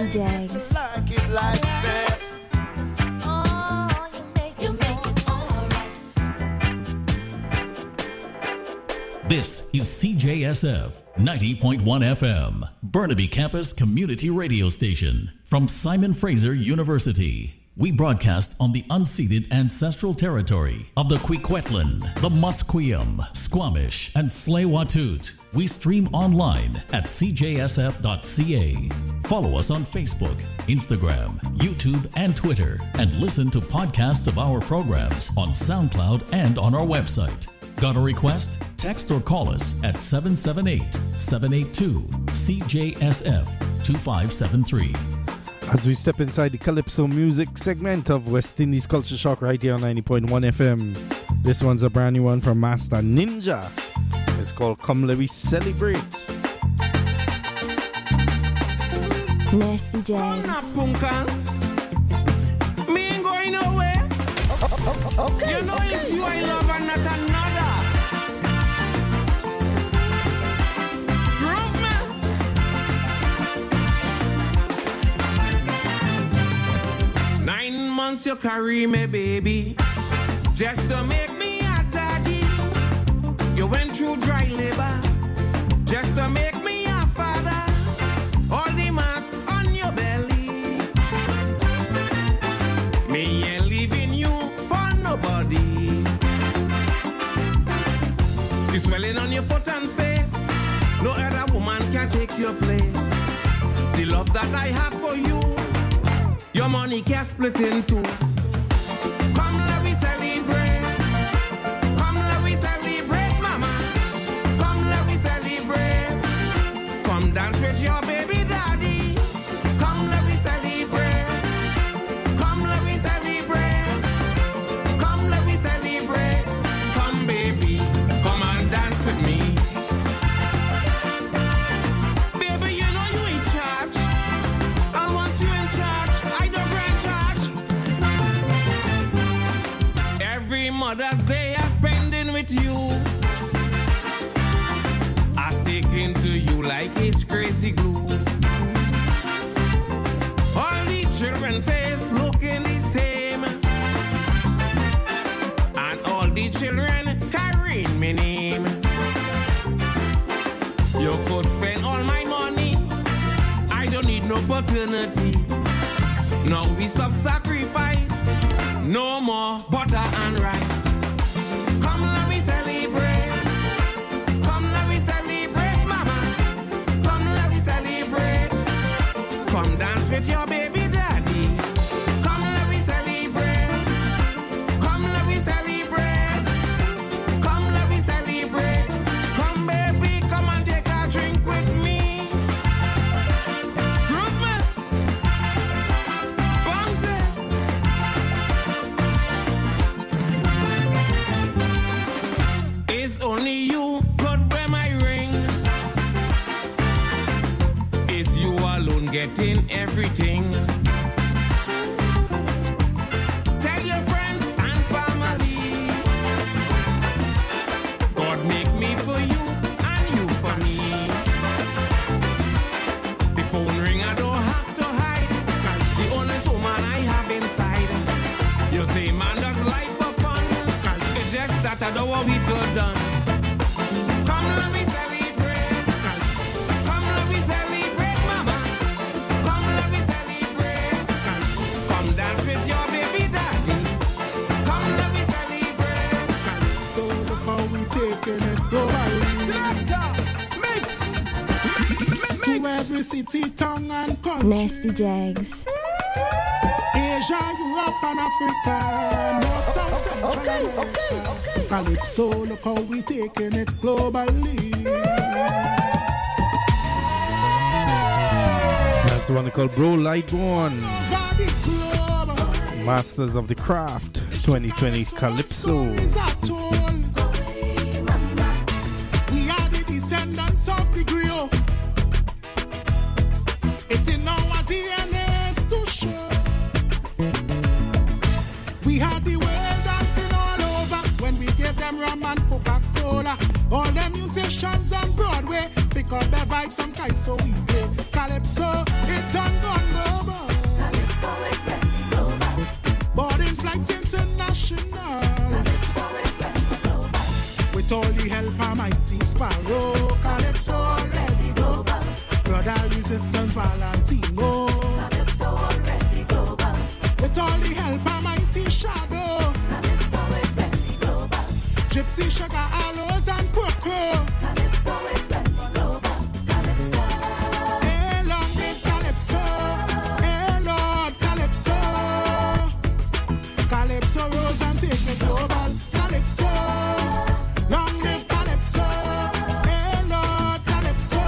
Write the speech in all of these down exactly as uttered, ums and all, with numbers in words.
Jags. Like it like that. Oh, you make, you make it all right. This is C J S F ninety point one F M, Burnaby Campus Community Radio Station from Simon Fraser University. We broadcast on the unceded ancestral territory of the Kwikwetlan, the Musqueam, Squamish, and Tsleil-Waututh. We stream online at c j s f dot c a. Follow us on Facebook, Instagram, YouTube, and Twitter, and listen to podcasts of our programs on SoundCloud and on our website. Got a request? Text or call us at seven seven eight, seven eight two, C J S F two five seven three. As we step inside the Calypso music segment of West Indies Culture Shock right here on ninety point one F M. This one's a brand new one from Master Ninja. It's called Come Let We Celebrate. Nasty Jags. Punkans. Me ain't going nowhere. Okay. You know it's you I love and not another. Prove me. Nine months you carry me, baby, just to make me a daddy. You went through dry labor, just to make me a father. All the marks on your belly. Me ain't leaving you for nobody. The swelling on your foot and face, no other woman can take your place. The love that I have for you, your money can't split in two. Come let me celebrate. Come let me celebrate, mama. Come let me celebrate. Come dance with your baby daddy. Come let me celebrate. Come let me celebrate. Come let me celebrate. Come baby, come and dance with me. Baby, you know you in charge. And once you in charge, I don't grant charge. Every Mother's Day I spending with you. I stick into you like it's crazy glue. All the children face looking the same, and all the children carrying my name. You could spend all my money, I don't need no paternity. Now we stop sacrifice, no more butter and rice. Come let me celebrate. Come let me celebrate, mama. Come let me celebrate. Come dance with your baby daddy. Come let me celebrate. Come let me celebrate. Come let me celebrate. Come baby, come and take a drink with me. Groove me. Bounce it. It's only you could wear my ring. It's you alone getting everything. Tell your friends and family, God make me for you and you for me. The phone ring, I don't have to hide. The only woman I have inside. You say man does life for fun. It's just that I don't want we to done. Come let me celebrate. Come let me celebrate, mama. Come let me celebrate. Come dance with your baby daddy. Come let me celebrate. So look how we taking it globally. To every city, tongue and country. Nasty Jags. Asia, Europe and Africa. North, South, Central. Okay, okay, okay. Calypso, look how we taking it globally. That's the one called Bro Lightborn. Over the globe. Masters of the Craft twenty twenty Calypso. Stories are told. We are the descendants of the griot. It's in our D N A to show. We had the world dancing all over when we gave them rum and Coca-Cola. All the musicians on Broadway pick up their vibes some guys so we play Calypso. It done gone go. Assistance Valentino. Calypso already global. With all the help of Mighty Shadow. Calypso already global. Gypsy Sugar, Aloes and Cocoa. Calypso already global. Calypso. Hey, long live Calypso. Hey, Lord Calypso. Calypso rose and take it global. Calypso. Long live Calypso. Hey, Lord Calypso.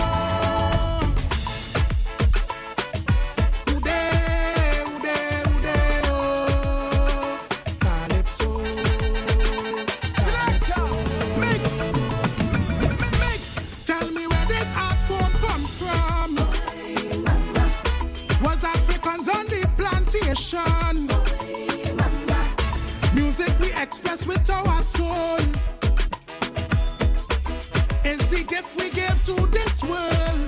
Uday, uday, uday, oh. Calypso. Calypso. Tell me where this art form come from. Was Africans on the plantation? Music we express with our soul. Is the gift we give to this world.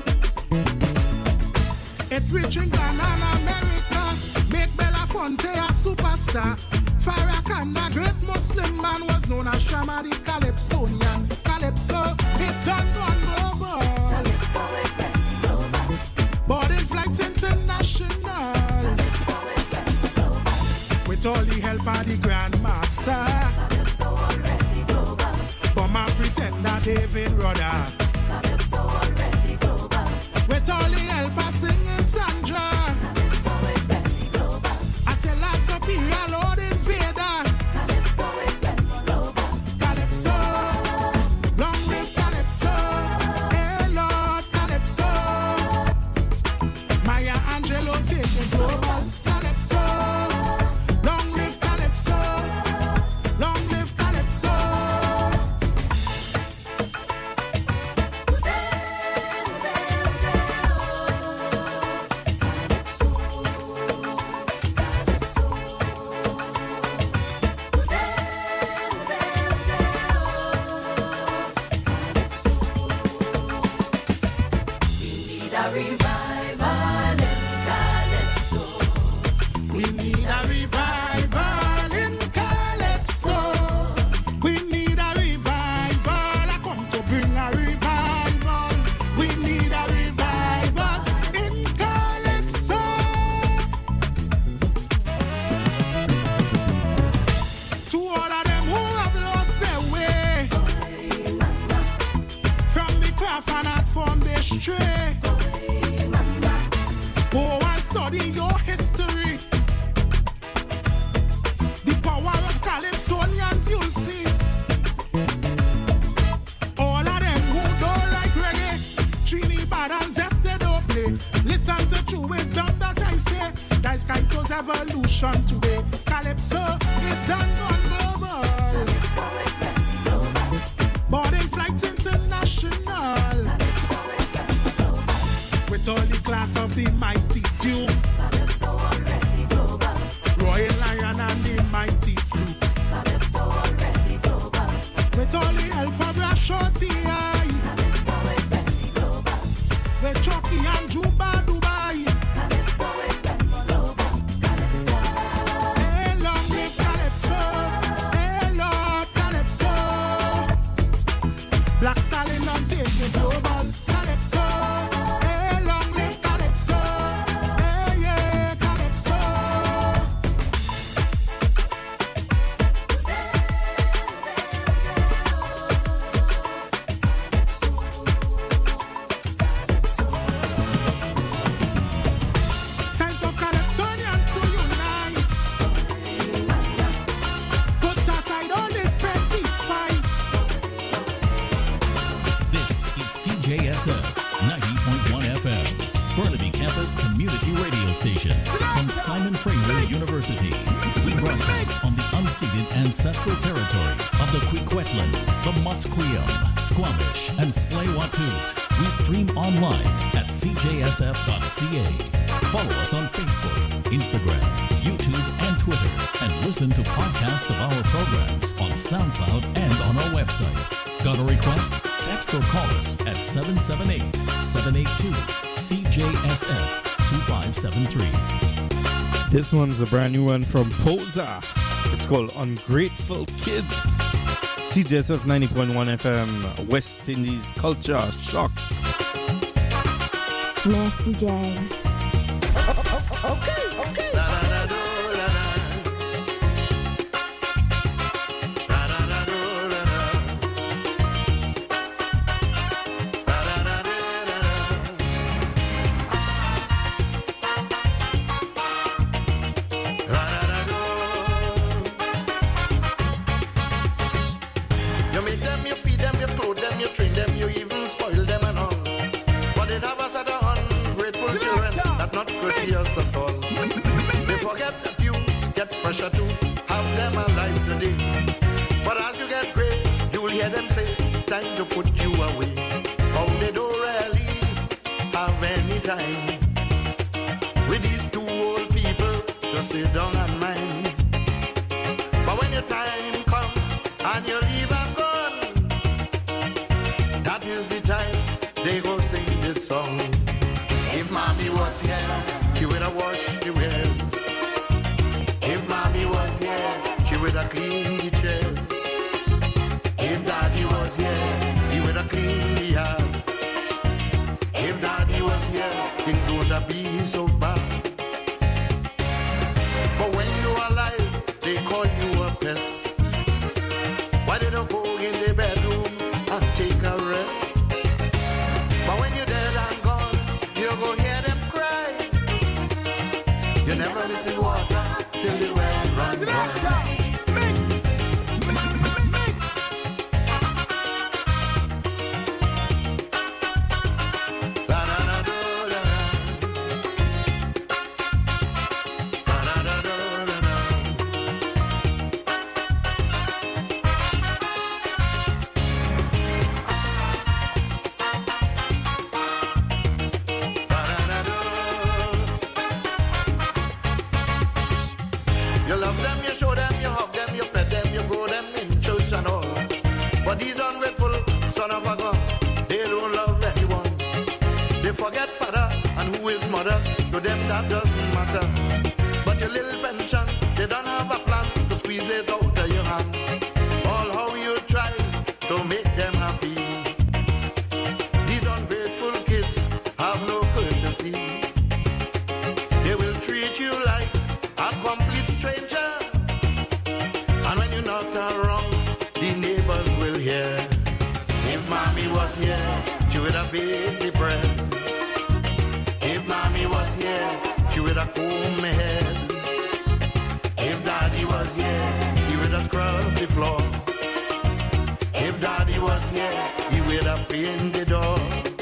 It reach England and America. Make Belafonte a superstar. Farrakhan, a great Muslim man, was known as Shama the Calypsonian. Calypso, it done gone global. Calypso already global. Boarding flights international. Calypso already global. With all the help of the Grandmaster. Calypso already global. Bomber pretender David Rudder. Calypso already global. With all the help of singing Sandra. Calypso already global. I tell her superior Lord Invader. Calypso already global. Calypso. Long live Calypso. Hey Lord Calypso. Maya Angelou taking global. Calypso. Long live Calypso. Long live Calypso. Need a revival in Calypso. We need a revival in Calypso. We need a revival. I come to bring a revival. We need a revival in Calypso. To all of them who have lost their way from the craft and art form they stray. Go and study your history. The power of Calypsonians you'll see. All of them who don't like reggae, Trinidad and Zest they don't play. Listen to true wisdom that I say. That's Kaiso's evolution today. Calypso, it done gone global. Calypso already global. Boarding flights international. Calypso already global. With all the class of the mighty Duke, Calypso already global. Royal Lion and the mighty Flute. Calypso already global. With all the help of Rashoti, Calypso already global. with Chucky and Juba Dubai. Calypso already global. Calypso. Hey, long live Calypso. Hey, Lord Calypso. Black Stallion and take it global. Calypso. Hey, long live Calypso. Hey, yeah, Calypso. Time for Calypsonians to unite. Put aside all this petty fight. This is C J S F ninety point one F M, Burnaby Campus Community Radio Station from Simon Fraser University. We broadcast on the unceded ancestral territory of the Kwikwetlan, the Musqueam, Squamish, and Tsleil-Waututh. We stream online at c j s f dot c a. Follow us on Facebook, Instagram, YouTube, and Twitter, and listen to podcasts of our programs on SoundCloud and on our website. Got a request? Text or call us at seven seven eight, seven eight two, C J S F two five seven three. This one's a brand new one from Posa. It's called Ungrateful Kids. C J S F ninety point one F M, West Indies Culture Shock. Nasty Jags. Okay, okay. You make them, you feed them, you clothe them, you train them, you even spoil them and all. But it have a set of ungrateful children that's not courteous at all. They forget that you get pressure to have them alive today. But as you get great, you'll hear them say it's time to put you away. How they don't really have any time with these two old people to sit down and mind. But when your time comes and you leave and gone, that is the time they go sing this song. If mommy was here, she would have washed the wares. If mommy was here, she would have cleaned the chairs. If daddy was here, he would have cleaned the yard. If daddy was here, things would have been so bad. But when you're alive, they call you a pest. Why they don't go in the bedroom and take a rest? But when you're dead and gone, you go hear them cry. You never listen water till the well run dry. You love them, you show them, you hug them, you pet them, you grow them in church and all. But these ungrateful son of a gun, they don't love anyone. They forget father and who is mother. To them that doesn't matter. But your little pension, they don't have a plan to squeeze it out of your hand. All how you try to make them happy. These ungrateful kids have no courtesy. They will treat you like a complete stranger. And when you knock around, the neighbors will hear. If mommy was here, she would have baked the bread. If mommy was here, she would have combed my head. If daddy was here, he would have scrubbed the floor. If daddy was here, he would have cleaned the door.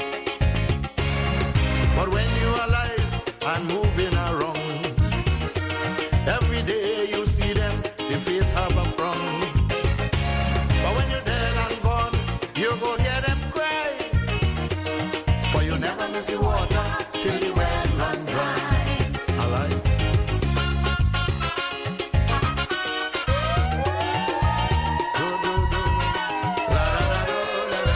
But when you're alive and moving around, every day you see them, the face have a frown. But when you're dead and gone, you go hear them cry. For you never miss the water till the well run dry. Alive. Do, do, do. La, la, la, la, la,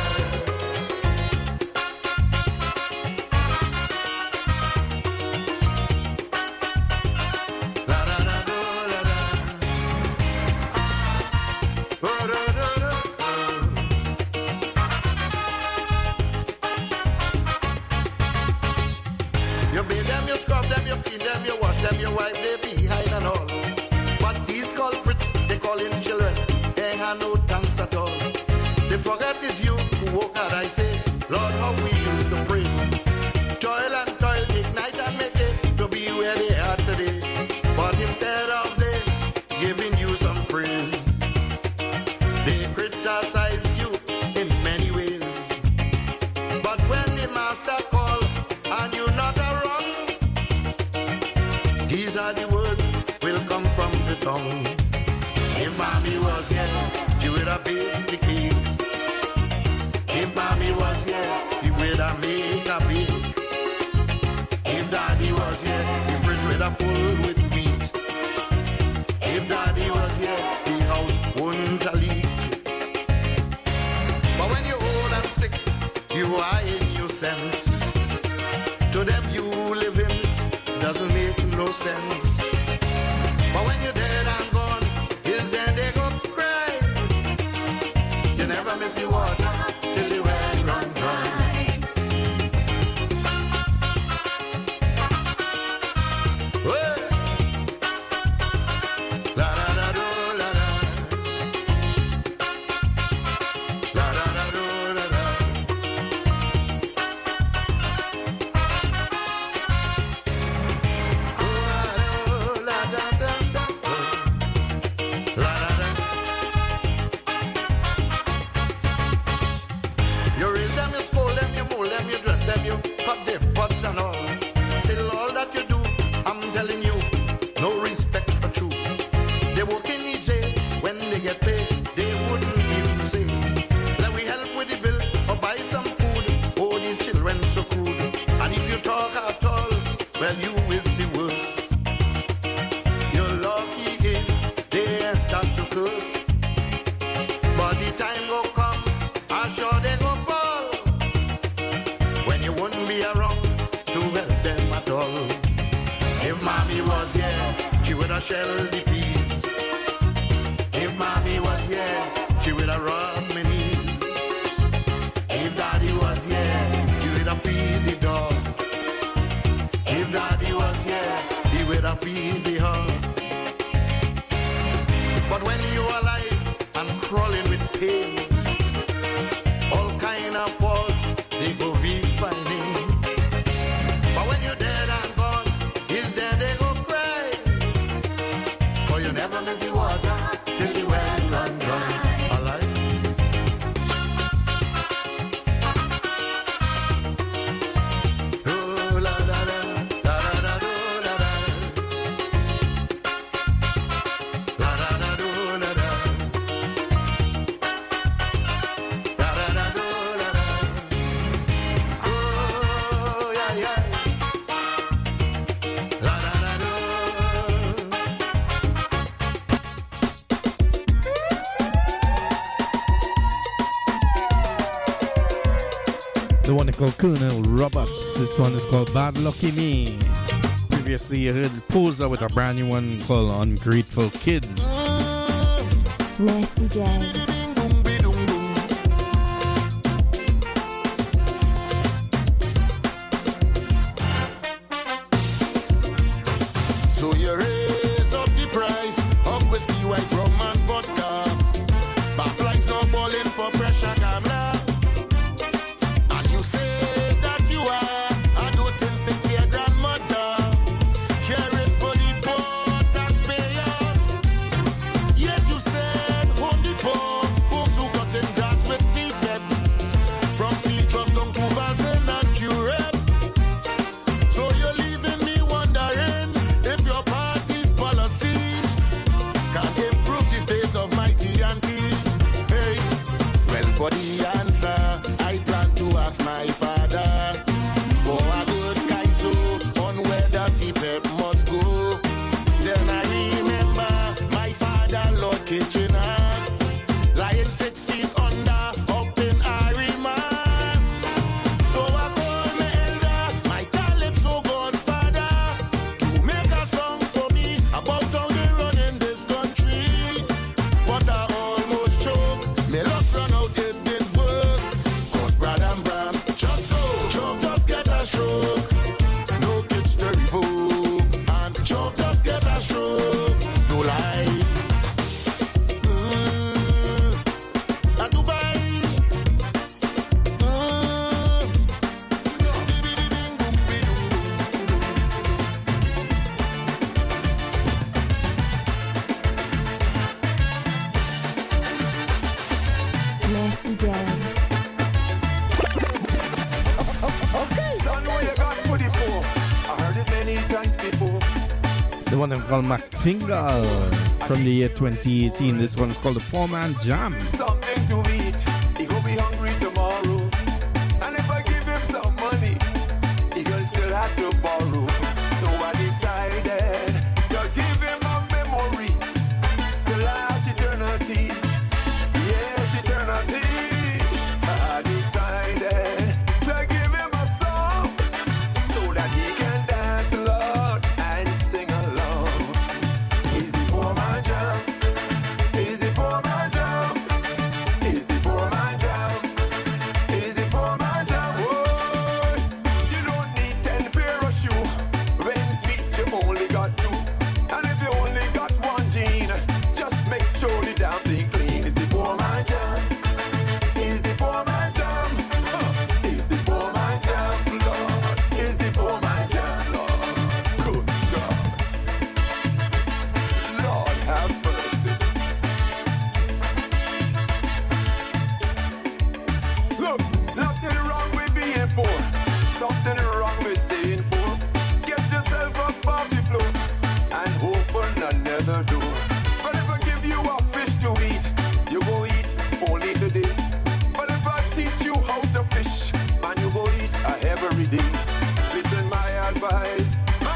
la, la, la, do, la, la. Do, do, do, do, do. You bathe them, you scrub them, you clean them, you wash them, you wipe their behind and all. But these culprits, they call in children, they have no thanks at all. They forget it's you who woke out, I say, Lord, how we used to pray. Toil and toil, take night and make it to be where they are today. But instead of they giving you some praise, they criticize you in many ways. But when the master call and you're not around, these are the words will come from the tongue. If mommy was here, she would have baked the cake. If mommy was here, she would have made a bake. If daddy was here, the fridge would have full with meat. If daddy was here, the house wouldn't a leak. But when you're old and sick, you are in your sense. To them you living doesn't make no sense. But when you're dead and gone, is then they go cry. You never miss the water till the well run dry. well, you is the worst. You're lucky if they start to curse. But the time go come, I'm sure they go fall. When you wouldn't be around to help them at all. If mommy was here, she would have shelled the peas. If mommy was here, she would have rubbed my knees. If daddy was here, he would have feed the dog. If daddy was here, he would have feed the hog. But when you're alive and crawling with pain, all kind of fault they go be finding. But when you're dead and gone, is there they go cry. For you never miss the water till the well run dry. The one called Colonel Roberts. This one is called Bad Lucky Me. Previously you heard Poser with a brand new one called Ungrateful Kids. Nasty Jags. So you raise up the price of whiskey, white rum and vodka. But flights not falling for pressure camera. And you say that you are a doting six-year grandmother, caring for the poor taxpayer. Yes, you said home the poor folks who got in grass with seabed. From sea trust down to Vazen and Cureb. So you're leaving me wondering if your party's policy can improve the state of my T N T. Hey, well, for the answer, I plan to ask my father for a good kaiso on where the C P E P must go. Then I remember my father, Lord Kitchener, lying six feet under up in Ariman. So I call my elder, my Calypso godfather, to make a song for me about how they run in this country. But I almost choked, me luck run out, it didn't work. Cause Brad and Bram, just so, choke just get a stroke. No kids to revoke, and choke just get a stroke. No lie. Mm, a Dubai. Mm. Nasty Jags. Don't know you got for the poor. I heard it many times before. The one called McTingle from the year twenty eighteen. This one's called the Four Man Jam. Something to eat. He go be hungry tomorrow. And if I give him some money, he gonna still have to borrow. So I decided to give him a memory to last eternity. Yes, eternity. I decided to give him a song so that he can dance along and sing along. Is the poor man jam? Is the poor man jam? Is the poor man jam? Is the poor man jam? Oh, you don't need ten pair of shoes when feet you only got two. And if you only got one jean, just make sure the damn thing clean. Is the poor man jam? Is the poor man jam? Huh. Is the poor man jam, Lord? Is the poor man jam, Lord? Good God. Lord have mercy. Look, nothing wrong with being poor. Something wrong with staying poor. Get yourself up off the floor and open another door. But if I give you a fish to eat, you go eat only today. But if I teach you how to fish, man, you go eat a every day. Listen my advice,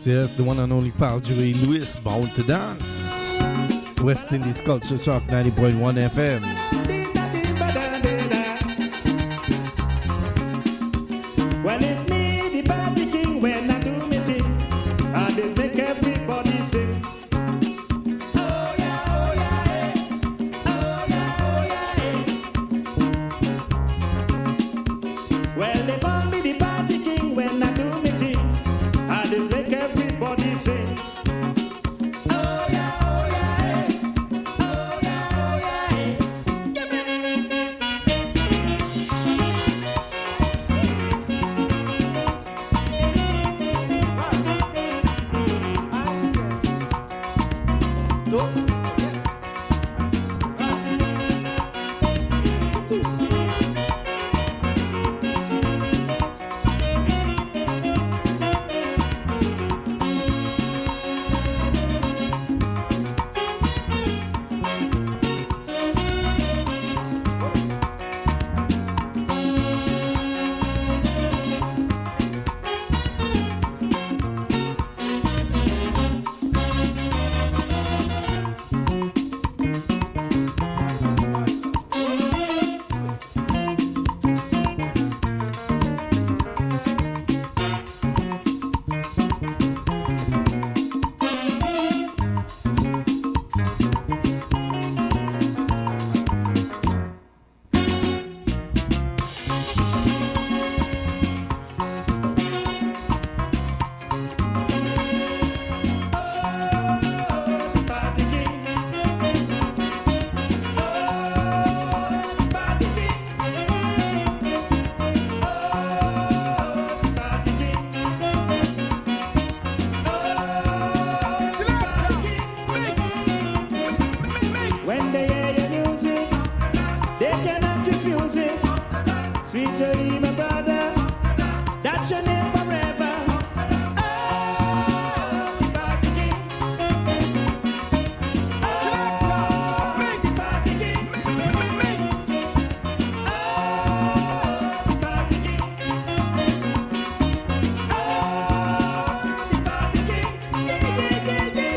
Yes, yes, the one and only pal Joey Lewis, Bound to Dance. West Indies Culture Shock ninety point one F M. Well, it's me, the party king, when I do me thing. I just make everybody sing. Oh yeah, oh yeah, eh. Oh yeah, oh yeah, eh. Well, they call me the party king when I do me thing. I just make everybody sing. Oh yeah, oh yeah, eh. Oh yeah, oh yeah, eh. When they hear your music, they cannot refuse it. Sweet Joey, my brother, that's your name forever. Oh, the party king. Oh, the party king. Oh, the party king. Oh, the party king. Yeah, yeah, yeah, yeah, yeah,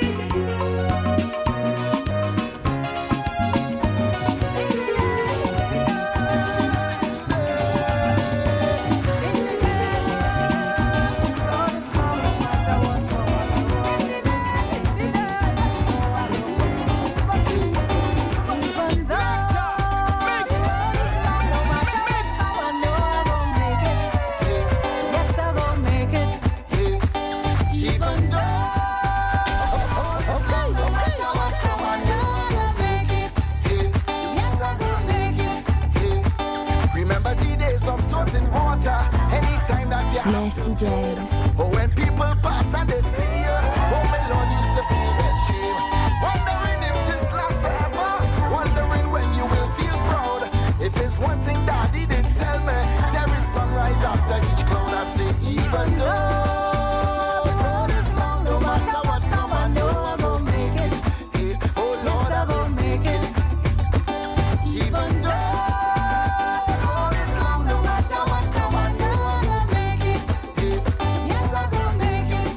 Remember the days of toting water anytime that you Nasty James. Oh, when people pass and they see you, oh my Lord, used to feel that shame. Wondering if this lasts forever. Wondering when you will feel proud. If it's one thing Daddy didn't tell me, there is sunrise after each cloud. I say, even though the road is long, no matter what come, I know I'm gonna make it. Hey, oh Lord, I'm gonna make it. Even though the road is long, no matter what come, I know I'm gonna make it. Hey, yes, I'm gonna make it.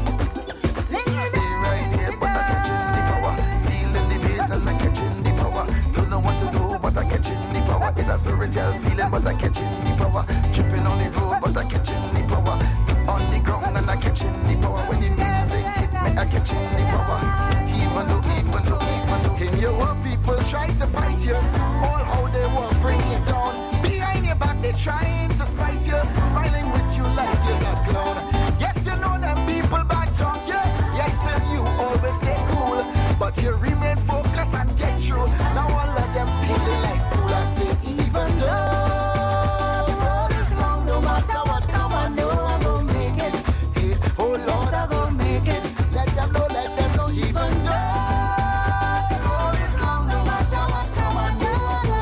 Be right here, but I'm catching the power. Feeling the bass and I'm catching the power. Don't know what to do, but I'm catching the power. It's a spiritual feeling, but I'm catching the power. Tripping on the road, but I'm catching the power. On the ground and I'm catching the power. When the music hit me, I'm catching the power. Even though, even though, even though in your world people try to fight you, all how they will bring you down. Behind your back they trying to spite you, smiling with you like you're a clown. Yes, you know them people back talk you. Yes, and you always stay cool, but you remain focused and get through. Now all of them feeling like fool. I say even though the road is long, no matter what come, I know I'm gonna make it. Hey, oh Lord, I'm gonna make it. Let them know, let them know. Even though the road is long, no matter what come, I know I'm gonna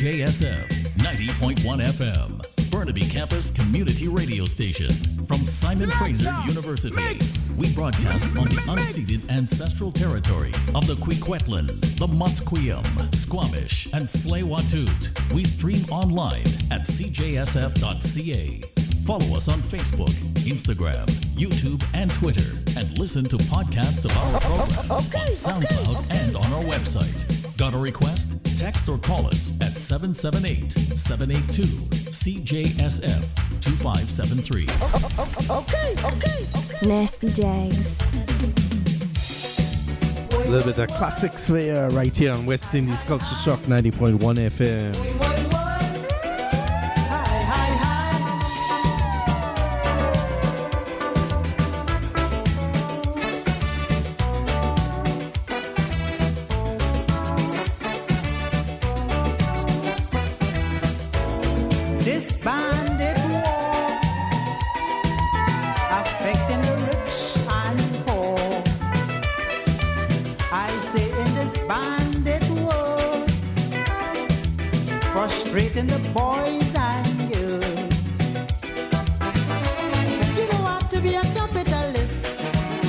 J S F ninety point one F M, Burnaby Campus Community Radio Station. From Simon Fraser University, we broadcast on the unceded ancestral territory of the Kwikwetlan, the Musqueam, Squamish, and Tsleil-Waututh. We stream online at c j s f dot c a. Follow us on Facebook, Instagram, YouTube, and Twitter, and listen to podcasts of our program on SoundCloud and on our website. Got a request? Text or call us at seven seven eight, seven eight two, C J S F two five seven three. Okay, okay, okay. Nasty Jags. A little bit of classics for you right here on West Indies Culture Shock ninety point one F M. This bandit war affecting the rich and poor. I say in this bandit war, frustrating the boys